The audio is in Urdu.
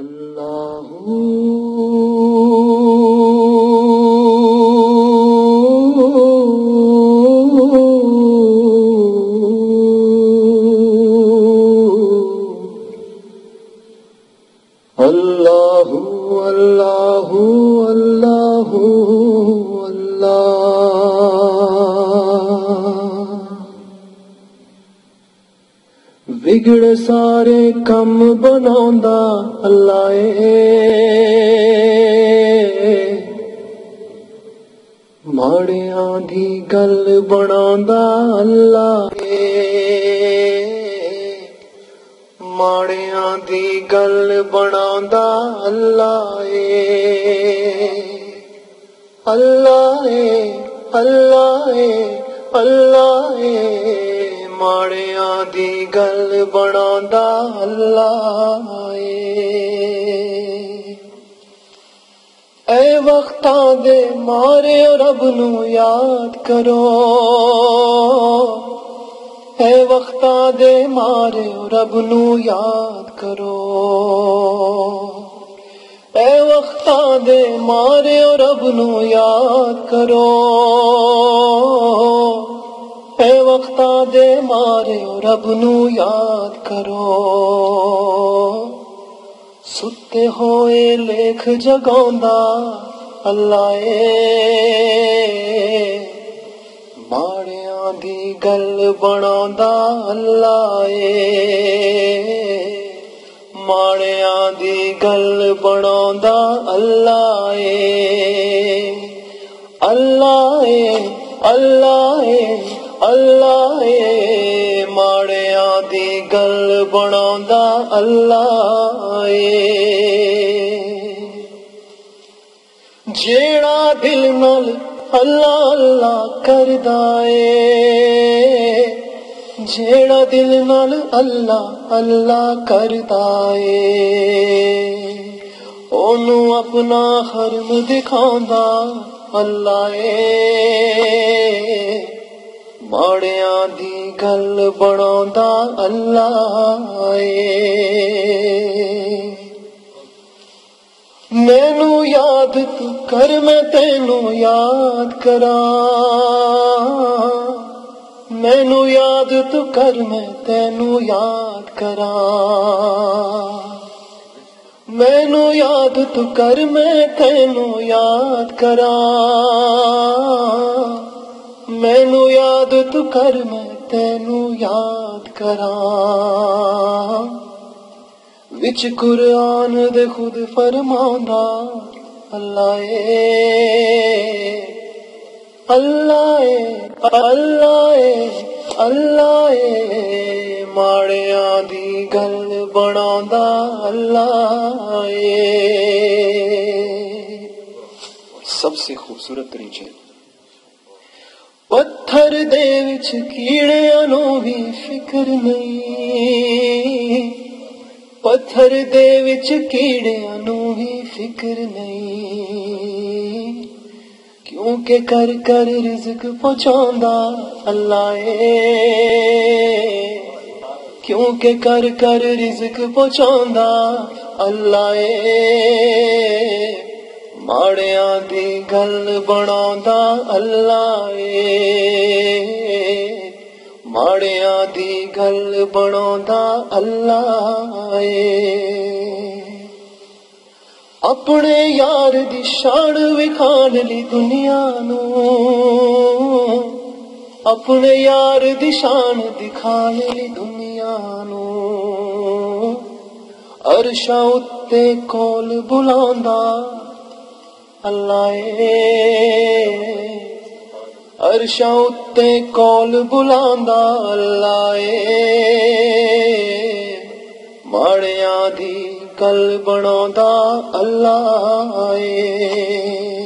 اللہ اللہ اللہ اللہ بگڑ سارے کم بناوندا اللہ ماڑیاں دی گل بناوندا اللہ ماڑیاں دی گل بناوندا اللہ اللہ اللہ اللہ ماڑیاں دی گل بناوندا اللہ اے وقتاں دے مارے رب نو یاد کرو اے وقتاں دے مارے رب نو یاد کرو اے وقتاں دے مارے رب نو یاد کرو اے وقتاں دے مارے رب نو یاد کرو ستے ہوئے لکھ جگاوندا اللہ ماڑیاں دی گل بناوندا اللہ ماڑیاں دی گل بناوندا اللہ اللہ اللہ اللہ ماڑیاں دی گل بناوندا اللہ جیڑا دل نال اللہ اللہ کردا اے جیڑا دل نال اللہ اللہ کردا اے اونوں اپنا حرم دکھاوندا اللہ ماڑیاں دی گل بناوندا اللہ مینوں یاد تو کر میں تینوں یاد کراں مینوں یاد تو کر میں تینوں یاد کراں مینوں یاد تو کر میں تینوں یاد کراں مینوں یاد تو کر میں تینوں یاد کراں وچ قرآن دے خود فرماوندا اللہ اللہ اللہ اللہ ماڑیاں دی گل بناوندا اللہ سب سے خوبصورت ترین شعر پتھر دے وچ کیڑیاں نوں بھی فکر نہیں پتھر دے وچ کیڑیاں نوں بھی فکر نہیں کیونکہ کر کر رزق پہنچاوندا اللہ کیونکہ کر کر رزق پہنچاوندا اللہ ماڑیاں دی گل بناوندا اللہ ماڑیاں دی گل بناوندا اللہ اپنے یار دی شان وکھان لی دنیا نو اپنے یار دی شان دکھان لی دنیا نو عرشاں اتے کول بلاندا اللہ عرشاں اتے کول بلاندا اللہ ماڑیاں دی گل بناوندا اللہ